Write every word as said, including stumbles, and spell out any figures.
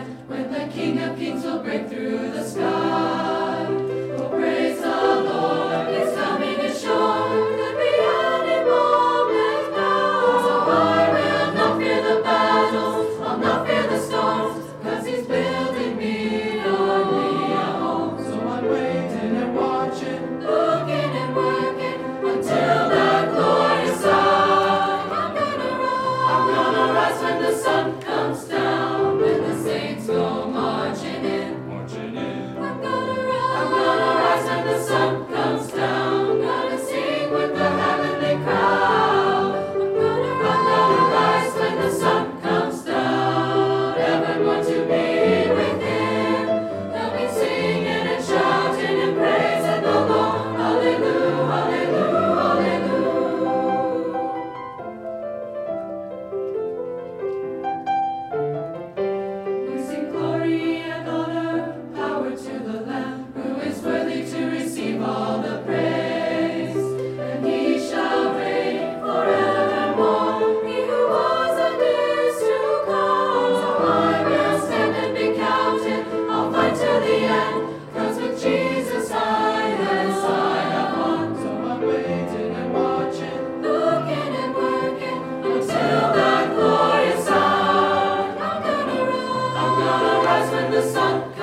land, when the King of Kings will break through the sky. Oh, praise the Lord, He's coming ashore. Could be any moment now. So I will not fear the battles, I'll not fear the storms, 'cause He's building me for me a home. So I'm waiting and watching, looking and working until that glorious hour. I'm gonna rise, I'm gonna rise when the sun comes down, when the saints go marching in. marching in. I'm gonna rise, I'm gonna rise when the sun comes down, gonna sing with the heavenly crowd. I'm gonna rise, I'm gonna rise when the sun comes down, evermore to be with Him. They'll be singing and shouting and praising the Lord. Hallelujah, hallelujah, hallelujah. We sing glory and honor, power to the Lamb, who is worthy to receive all the praise. And He shall reign forevermore, He who was and is to come. So I will stand and be counted, I'll fight till the end, 'cause with Jesus I, yes, I have won. So I'm waiting and watching, Looking and working until that glorious hour. I'm gonna rise, I'm gonna rise when the sun comes